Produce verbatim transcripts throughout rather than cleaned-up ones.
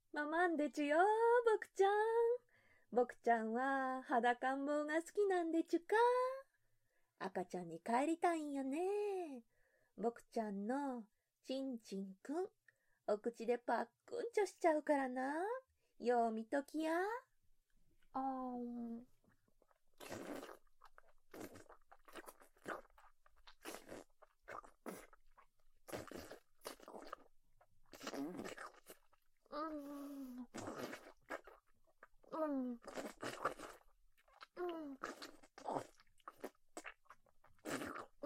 ママんでちゅよ、ボクちゃん。ボクちゃんは裸ん坊が好きなんでちゅか。赤ちゃんに帰りたいんよね。ボクちゃんのちんちんくん、お口でパックンチョしちゃうからな。よう見ときや。あーん。うん。うん。うん。うん。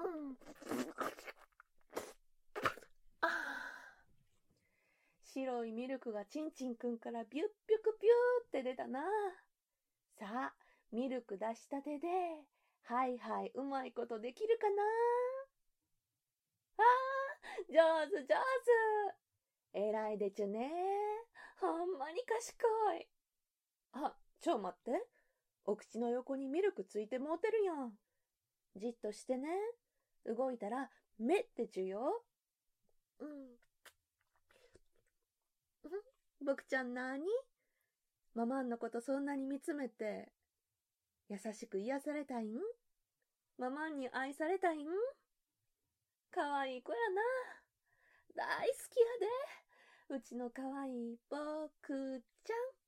あー。白いミルクがちんちんくんからビュッビュクビューって出たな。さあ、ミルク出したてで、はいはい、うまいことできるかな。あー、上手上手。えらいでちゅね。ほんまに賢い。あ、ちょ待って。お口の横にミルクついてもうてるやん。じっとしてね。動いたら、めってちゅよ。うん。ん僕ちゃんなに？ママンのことそんなに見つめて、優しく癒されたいん？ママンに愛されたいん？かわいい子やな。大好きやで。うちのかわいい僕ちゃん。